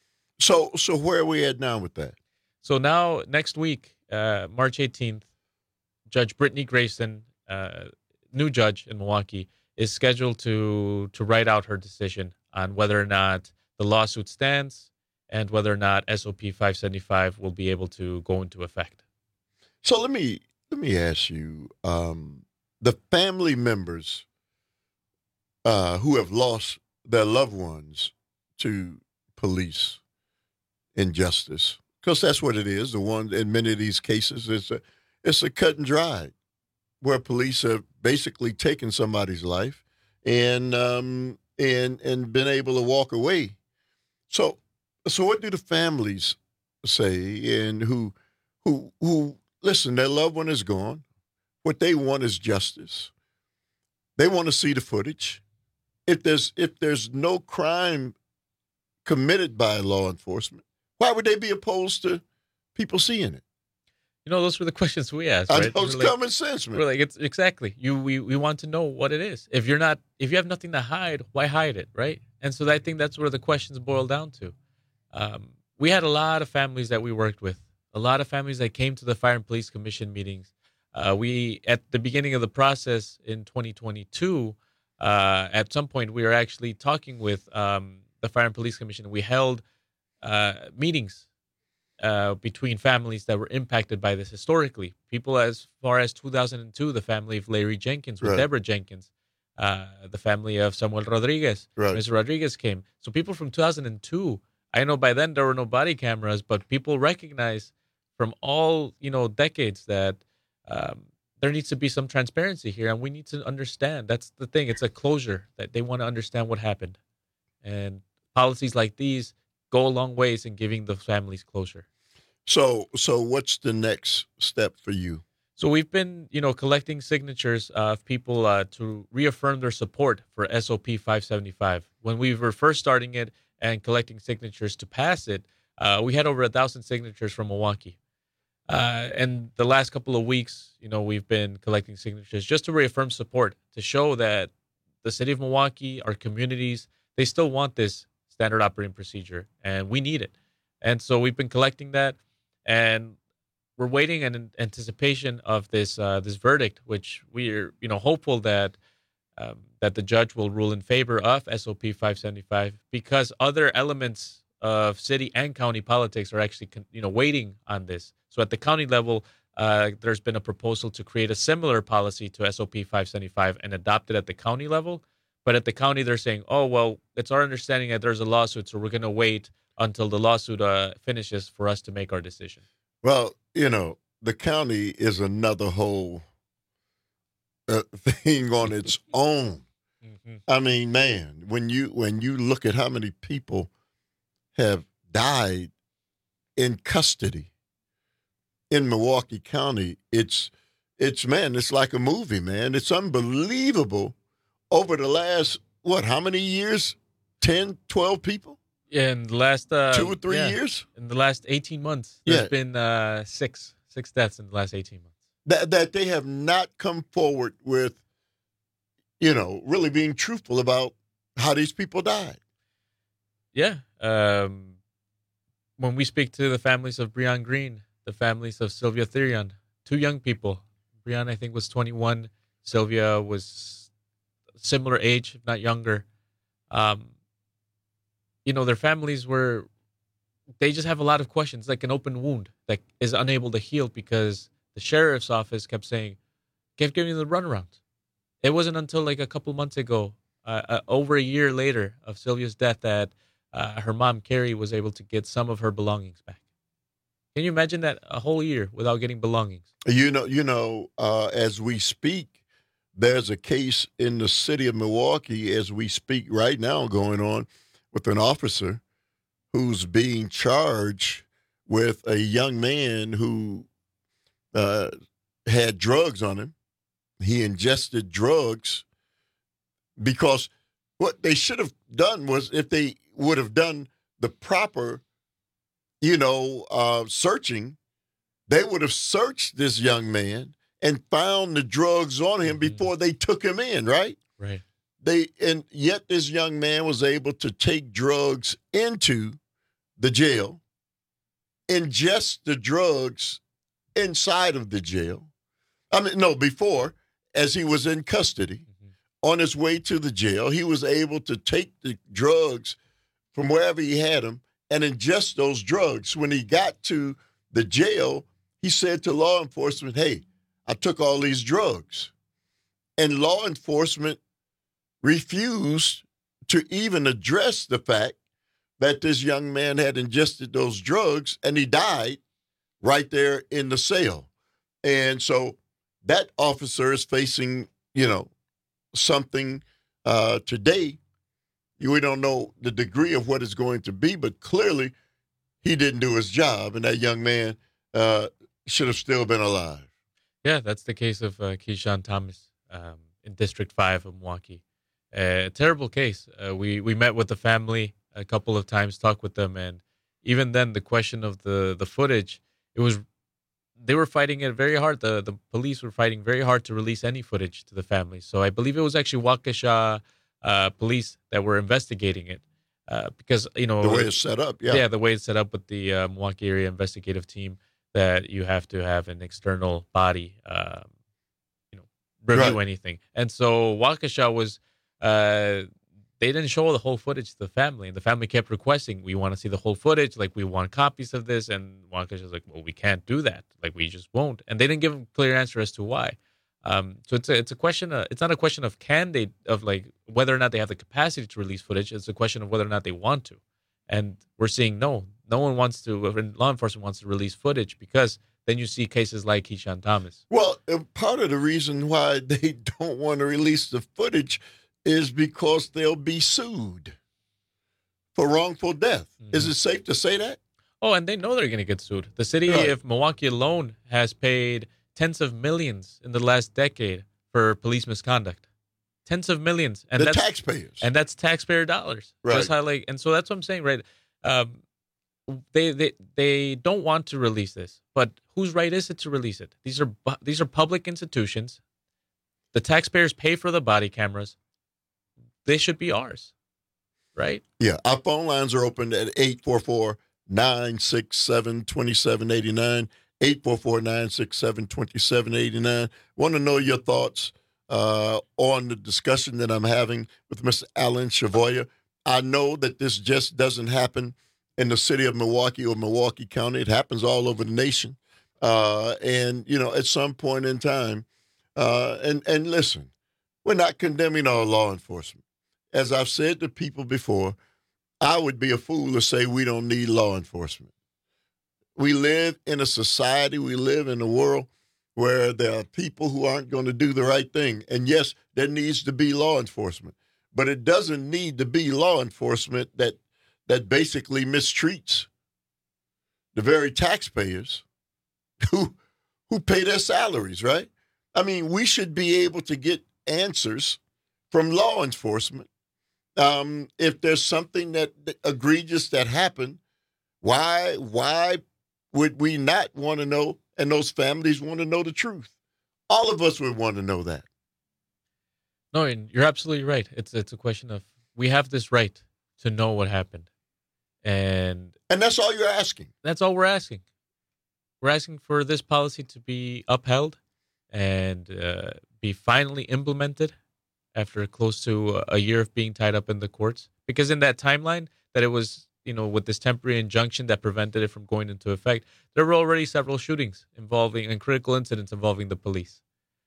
So, so where are we at now with that? So now, next week, uh, March eighteenth, Judge Brittany Grayson, uh, new judge in Milwaukee, is scheduled to to write out her decision on whether or not the lawsuit stands and whether or not S O P five seventy-five will be able to go into effect. So let me let me ask you, um, the family members uh, who have lost their loved ones to police injustice, because that's what it is. The one in many of these cases, it's a it's a cut and dry, where police have basically taken somebody's life and um, and and been able to walk away. So so what do the families say? And who who who listen? Their loved one is gone. What they want is justice. They want to see the footage. If there's if there's no crime committed by law enforcement, why would they be opposed to people seeing it? You know, those were the questions we asked. I Right? know, it's We're like- common sense, man. We're like, it's exactly. You we we want to know what it is. If you're not, if you have nothing to hide, why hide it, right? And so I think that's where the questions boil down to. Um, we had a lot of families that we worked with, a lot of families that came to the Fire and Police Commission meetings. Uh, we at the beginning of the process in twenty twenty-two, uh, at some point we were actually talking with um, the Fire and Police Commission. We held uh, meetings uh, between families that were impacted by this historically. People as far as two thousand two, the family of Larry Jenkins with Right. Deborah Jenkins, uh, the family of Samuel Rodriguez. Right. Mister Rodriguez came. So people from two thousand two, I know by then there were no body cameras, but people recognize from all, you know, decades that um, there needs to be some transparency here, and we need to understand. That's the thing. It's a closure that they want to understand what happened. And policies like these go a long ways in giving the families closure. So, so what's the next step for you? So we've been, you know, collecting signatures uh, of people uh, to reaffirm their support for S O P five seventy-five. When we were first starting it and collecting signatures to pass it, uh, we had over a thousand signatures from Milwaukee. Uh, and the last couple of weeks, you know, we've been collecting signatures just to reaffirm support, to show that the city of Milwaukee, our communities, they still want this standard operating procedure, and we need it. And so we've been collecting that, and we're waiting in anticipation of this uh, this verdict, which we're, you know, hopeful that um, that the judge will rule in favor of S O P five seventy-five, because other elements of city and county politics are actually, you know, waiting on this. So at the county level, uh, there's been a proposal to create a similar policy to S O P five seventy-five and adopt it at the county level. But at the county, they're saying, oh, well, it's our understanding that there's a lawsuit, so we're going to wait until the lawsuit uh, finishes for us to make our decision. Well, you know, the county is another whole uh, thing on its own. Mm-hmm. I mean, man, when you when you look at how many people have died in custody in Milwaukee County, it's it's man, it's like a movie, man. It's unbelievable. Over the last, what, how many years? ten, twelve people? Yeah, in the last uh, Two or three yeah, years? in the last eighteen months, there's Yeah. been uh, six six deaths in the last eighteen months. That that they have not come forward with, you know, really being truthful about how these people died. Yeah. Um, when we speak to the families of Breon Green, the families of Sylvia Therion, two young people. Breon, I think, was twenty-one. Sylvia was similar age, if not younger. Um, you know, their families were, they just have a lot of questions, like an open wound that is unable to heal because the sheriff's office kept saying, kept giving the runaround. It wasn't until like a couple months ago, uh, uh, over a year later of Sylvia's death, that uh, her mom, Carrie, was able to get some of her belongings back. Can you imagine that, a whole year without getting belongings? You know, you know, uh, as we speak, there's a case in the city of Milwaukee as we speak right now going on with an officer who's being charged with a young man who uh, had drugs on him. He ingested drugs because what they should have done was, if they would have done the proper, you know, uh, searching, they would have searched this young man and found the drugs on him before they took him in, right? Right. They and yet this young man was able to take drugs into the jail, ingest the drugs inside of the jail. I mean, no, before, as he was in custody, mm-hmm. on his way to the jail, he was able to take the drugs from wherever he had them and ingest those drugs. When he got to the jail, he said to law enforcement, hey, I took all these drugs. And law enforcement refused to even address the fact that this young man had ingested those drugs and he died right there in the cell. And so that officer is facing, you know, something uh, today. We don't know the degree of what it's going to be, but clearly he didn't do his job, and that young man uh, should have still been alive. Yeah, that's the case of uh, Keyshawn Thomas um, in District five of Milwaukee. A uh, terrible case. Uh, we, we met with the family a couple of times, talked with them, and even then the question of the, the footage, it was they were fighting it very hard. The the police were fighting very hard to release any footage to the family. So I believe it was actually Waukesha uh, police that were investigating it uh, because, you know, the way it's set up. Yeah. Yeah. The way it's set up with the uh, Milwaukee area investigative team, that you have to have an external body, um, you know, review Right. anything. And so Waukesha was, uh, they didn't show the whole footage to the family, and the family kept requesting, we want to see the whole footage, like we want copies of this. And Waukesha was like, well, we can't do that, like we just won't. And they didn't give a clear answer as to why. Um, so it's a it's a question of, it's not a question of can they, of like whether or not they have the capacity to release footage. It's a question of whether or not they want to. And we're seeing no, no one wants to, law enforcement wants to release footage, because then you see cases like Keyshawn Thomas. Well, uh, part of the reason why they don't want to release the footage is because they'll be sued for wrongful death. Mm-hmm. Is it safe to say that? Oh, and they know they're going to get sued. The city right. of Milwaukee alone has paid tens of millions in the last decade for police misconduct. Tens of millions. And the that's, taxpayers. And that's taxpayer dollars. Right. Just how, like, and so that's what I'm saying, right? Um, they, they they don't want to release this, but whose right is it to release it? These are these are public institutions. The taxpayers pay for the body cameras. They should be ours, right? Yeah. Our phone lines are open at eight four four, nine six seven, two seven eight nine, eight four four, nine six seven, two seven eight nine. Want to know your thoughts uh, on the discussion that I'm having with Mister Alan Chavoya. I know that this just doesn't happen in the city of Milwaukee or Milwaukee County. It happens all over the nation. Uh, and, you know, at some point in time, uh, and, and listen, we're not condemning our law enforcement. As I've said to people before, I would be a fool to say we don't need law enforcement. We live in a society, we live in a world where there are people who aren't going to do the right thing. And yes, there needs to be law enforcement, but it doesn't need to be law enforcement that that basically mistreats the very taxpayers who who pay their salaries, right? I mean, we should be able to get answers from law enforcement. Um, if there's something that, that egregious that happened, why why would we not want to know, and those families want to know the truth? All of us would want to know that. No, and you're absolutely right. It's it's a question of, we have this right to know what happened. And and that's all you're asking. That's all we're asking. We're asking for this policy to be upheld and uh, be finally implemented after close to a year of being tied up in the courts. Because in that timeline that it was, you know, with this temporary injunction that prevented it from going into effect, there were already several shootings involving and critical incidents involving the police.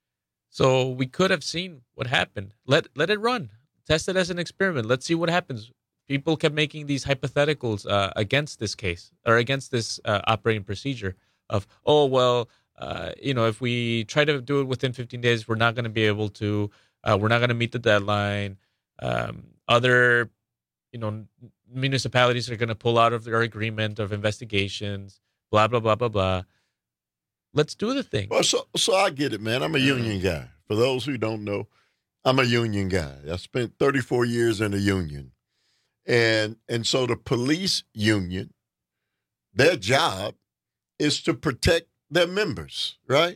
So we could have seen what happened. Let let it run. Test it as an experiment. Let's see what happens. People kept making these hypotheticals uh, against this case or against this uh, operating procedure of, oh, well, uh, you know, if we try to do it within fifteen days, we're not going to be able to, uh, we're not going to meet the deadline. Um, other, you know, municipalities are going to pull out of their agreement of investigations, blah, blah, blah, blah, blah. Let's do the thing. Well, so, so I get it, man. I'm a union guy. For those who don't know, I'm a union guy. I spent thirty-four years in a union. And and so the police union, their job is to protect their members, right?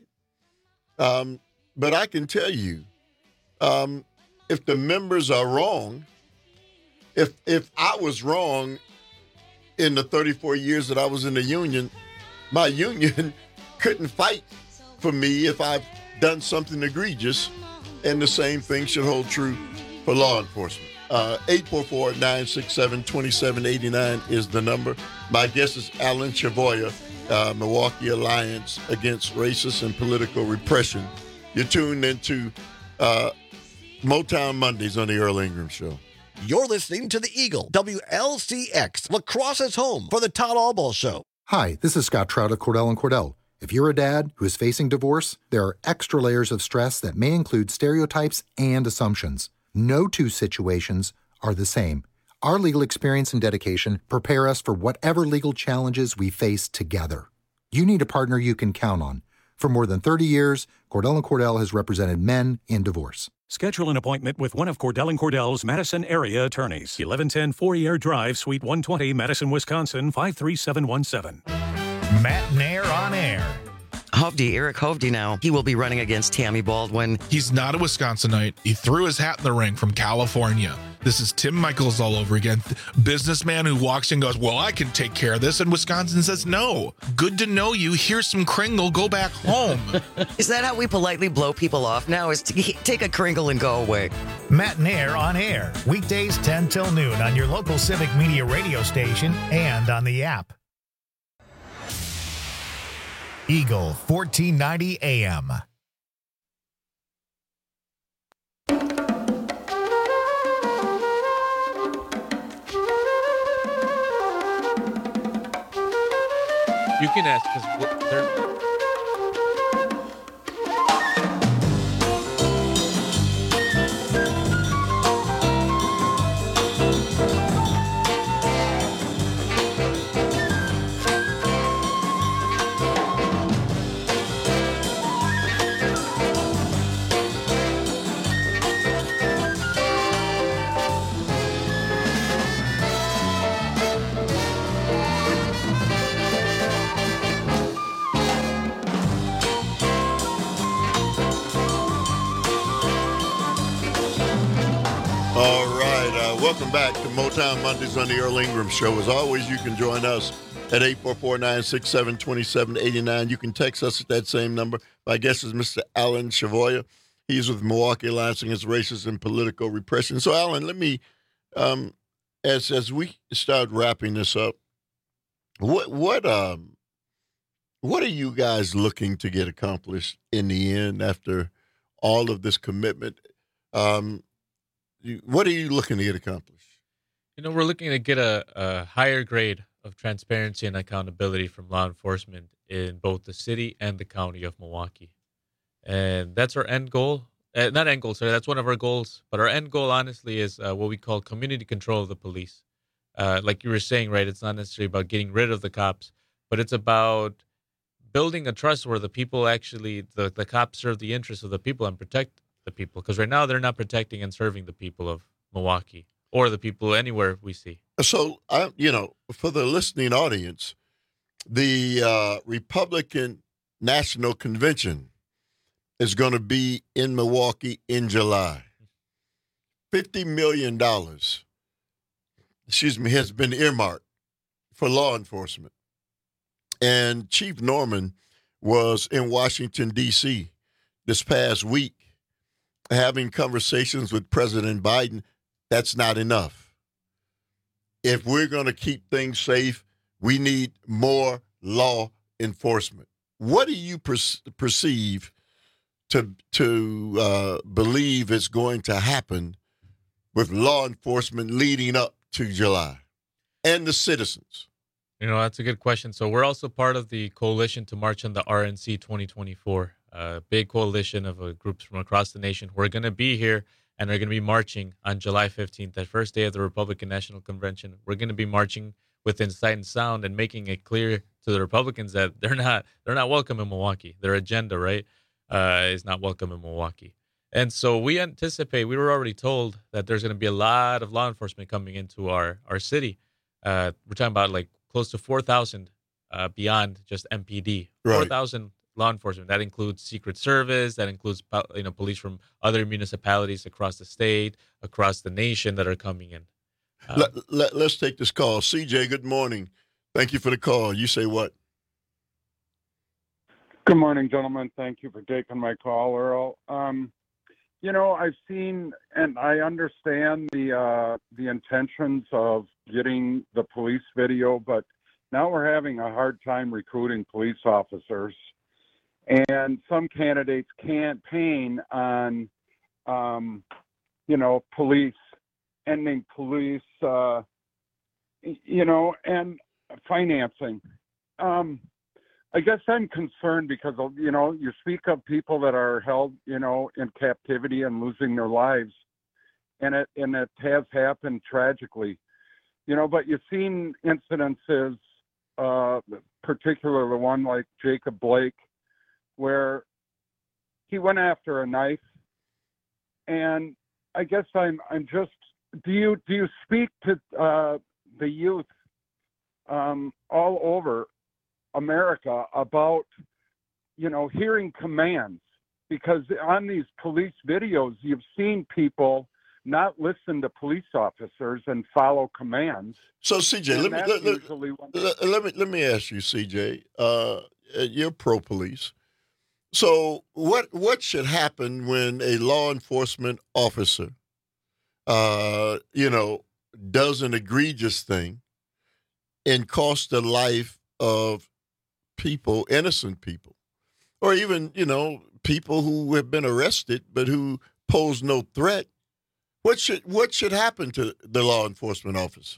Um, but I can tell you, um, if the members are wrong, if if I was wrong in the thirty-four years that I was in the union, my union couldn't fight for me if I've done something egregious, and the same thing should hold true for law enforcement. Uh, eight four four, nine six seven, two seven eight nine is the number. My guest is Alan Chavoya, uh, Milwaukee Alliance Against Racist and Political Repression. You're tuned into uh, Motown Mondays on the Earl Ingram Show. You're listening to the Eagle, W L C X, Lacrosse's home for the Todd Albaugh Show. Hi, this is Scott Trout of Cordell and Cordell. If you're a dad who is facing divorce, there are extra layers of stress that may include stereotypes and assumptions. No two situations are the same. Our legal experience and dedication prepare us for whatever legal challenges we face together. You need a partner you can count on. For more than thirty years, Cordell and Cordell has represented men in divorce. Schedule an appointment with one of Cordell and Cordell's Madison area attorneys. eleven ten Fourier Drive, Suite one twenty, Madison, Wisconsin, five three seven one seven. Matt Nair on air. Hovde, Eric Hovde now. He will be running against Tammy Baldwin. He's not a Wisconsinite. He threw his hat in the ring from California. This is Tim Michaels all over again. Businessman who walks in and goes, well, I can take care of this. And Wisconsin says, no. Good to know you. Here's some Kringle. Go back home. Is that how we politely blow people off now? Is to take a Kringle and go away? Matt and Air on air. Weekdays ten till noon on your local Civic Media radio station and on the app. Eagle fourteen ninety A M. You can ask because they're. All right. Uh, welcome back to Motown Mondays on the Earl Ingram Show. As always, you can join us at eight four four, nine six seven, two seven eight nine. You can text us at that same number. My guest is Mister Alan Chavoya. He's with Milwaukee Alliance Against Racism and Political Repression. So, Alan, let me, um, as as we start wrapping this up, what what um what are you guys looking to get accomplished in the end after all of this commitment? Um, you, what are you looking to get accomplished? You know, we're looking to get a, a higher grade of transparency and accountability from law enforcement in both the city and the county of Milwaukee. And that's our end goal. Uh, not end goal, sorry, that's one of our goals. But our end goal, honestly, is uh, what we call community control of the police. Uh, like you were saying, right, it's not necessarily about getting rid of the cops, but it's about building a trust where the people actually, the, the cops serve the interests of the people and protect the people. Because right now they're not protecting and serving the people of Milwaukee or the people anywhere we see. So, I, you know, for the listening audience, the uh, Republican National Convention is going to be in Milwaukee in July. fifty million dollars, excuse me, has been earmarked for law enforcement. And Chief Norman was in Washington, D C this past week having conversations with President Biden. That's not enough. If we're going to keep things safe, we need more law enforcement. What do you per- perceive to to uh, believe is going to happen with law enforcement leading up to July and the citizens? You know, that's a good question. So we're also part of the coalition to march on the R N C twenty twenty-four, a big coalition of uh, groups from across the nation who are going to be here and are going to be marching on July fifteenth, that first day of the Republican National Convention. We're going to be marching within sight and sound and making it clear to the Republicans that they're not they're not welcome in Milwaukee. Their agenda, right, uh, is not welcome in Milwaukee. And so we anticipate, we were already told that there's going to be a lot of law enforcement coming into our, our city. Uh, we're talking about like close to four thousand uh, beyond just M P D. Right. four thousand law enforcement. That includes Secret Service. That includes you know police from other municipalities across the state, across the nation that are coming in. Um, let, let, let's take this call. C J, good morning. Thank you for the call. You say what? Good morning, gentlemen. Thank you for taking my call, Earl. Um, you know, I've seen and I understand the uh, the intentions of getting the police video, but now we're having a hard time recruiting police officers. And some candidates campaign on, um, you know, police, ending police, uh, you know, and financing. Um, I guess I'm concerned because, you know, you speak of people that are held, you know, in captivity and losing their lives. And it, and it has happened tragically, you know, but you've seen incidences, uh, particularly the one like Jacob Blake, where he went after a knife. And I guess I'm, I'm just, do you, do you speak to uh, the youth um, all over America about you know, hearing commands, because on these police videos, you've seen people not listen to police officers and follow commands. So, C J, let me that's let, let, usually when- let, let me let me ask you, C J. Uh, you're pro police. So, what what should happen when a law enforcement officer, uh, you know, does an egregious thing and costs the life of people, innocent people, or even, you know, people who have been arrested but who pose no threat? What should what should happen to the law enforcement officer?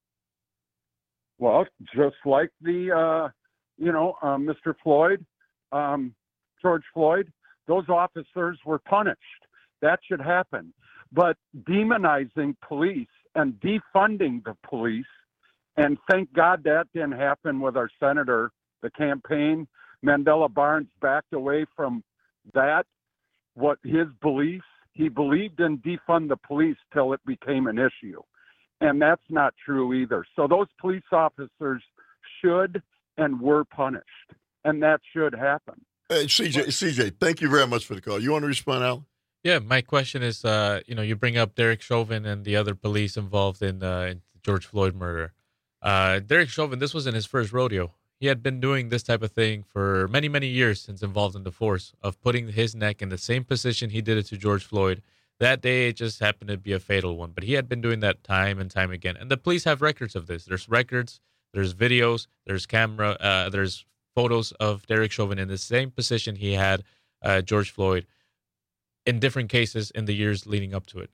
Well, just like the, uh, you know, uh, Mister Floyd, um, George Floyd, those officers were punished. That should happen. But demonizing police and defunding the police, and thank God that didn't happen with our senator, the campaign. Mandela Barnes backed away from that, what his beliefs. He believed in defund the police till it became an issue. And that's not true either. So those police officers should and were punished. And that should happen. Hey, C J, C J, thank you very much for the call. You want to respond, Alan? Yeah, my question is, uh, you know, you bring up Derek Chauvin and the other police involved in, uh, in the George Floyd murder. Uh, Derek Chauvin, this wasn't his first rodeo. He had been doing this type of thing for many, many years since involved in the force of putting his neck in the same position he did it to George Floyd. That day, it just happened to be a fatal one. But he had been doing that time and time again. And the police have records of this. There's records, there's videos, there's camera, uh, there's photos of Derek Chauvin in the same position he had uh, George Floyd in different cases in the years leading up to it.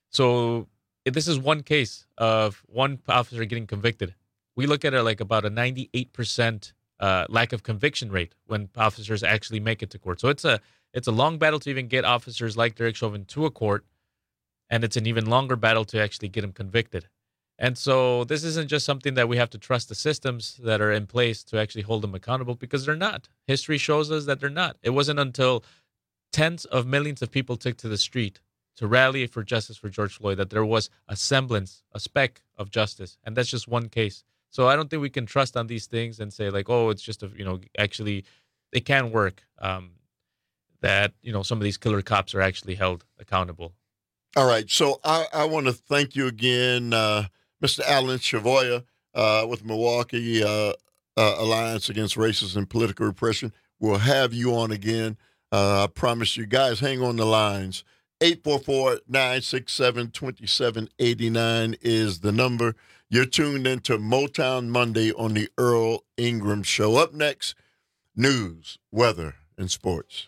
So this is one case of one officer getting convicted. We look at it like about a ninety-eight percent uh, lack of conviction rate when officers actually make it to court. So it's a it's a long battle to even get officers like Derek Chauvin to a court, and it's an even longer battle to actually get him convicted. And so this isn't just something that we have to trust the systems that are in place to actually hold them accountable, because they're not. History shows us that they're not. It wasn't until tens of millions of people took to the street to rally for justice for George Floyd that there was a semblance, a speck of justice. And that's just one case. So I don't think we can trust on these things and say like, oh, it's just, a, you know, actually it can work. Um, that, you know, some of these killer cops are actually held accountable. All right. So I, I want to thank you again, uh, Mister Alan Chavoya uh, with Milwaukee uh, uh, Alliance Against Racism and Political Repression. We'll have you on again. Uh, I promise you guys, hang on the lines. eight four four, nine six seven, two seven eight nine is the number. You're tuned into Motown Monday on the Earl Ingram Show. Up next, news, weather, and sports.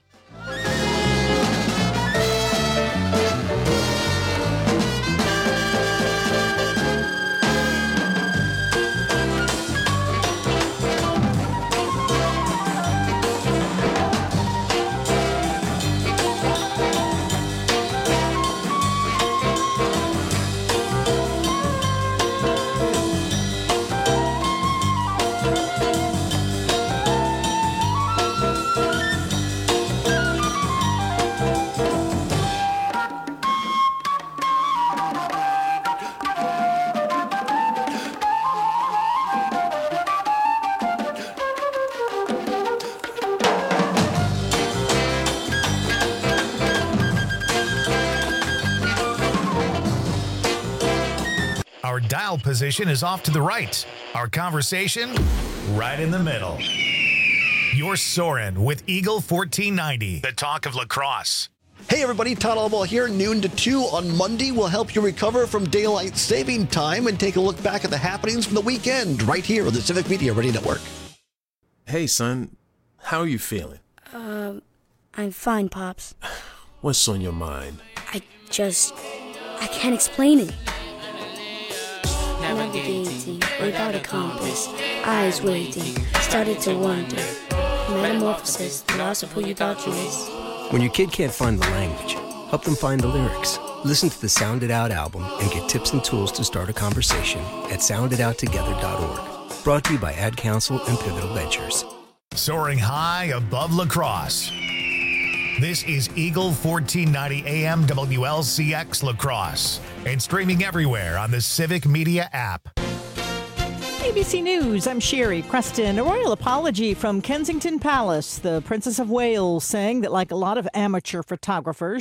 Our dial position is off to the right. Our conversation, right in the middle. You're soaring with Eagle fourteen ninety, the talk of lacrosse. Hey everybody, Todd Albaugh here. Noon to two on Monday will help you recover from daylight saving time and take a look back at the happenings from the weekend right here on the Civic Media Radio Network. Hey son, how are you feeling? Um, I'm fine, Pops. What's on your mind? I just, I can't explain it. Navigating without a compass, eyes waiting, started to wonder. Metamorphosis, the loss of who you thought you was. When your kid can't find the language, help them find the lyrics. Listen to the Sound It Out album and get tips and tools to start a conversation at sound it out together dot org. Brought to you by Ad Council and Pivotal Ventures. Soaring high above lacrosse. This is Eagle fourteen ninety A M W L C X Lacrosse and streaming everywhere on the Civic Media app. A B C News, I'm Sherry Preston. A royal apology from Kensington Palace. The Princess of Wales saying that, like a lot of amateur photographers,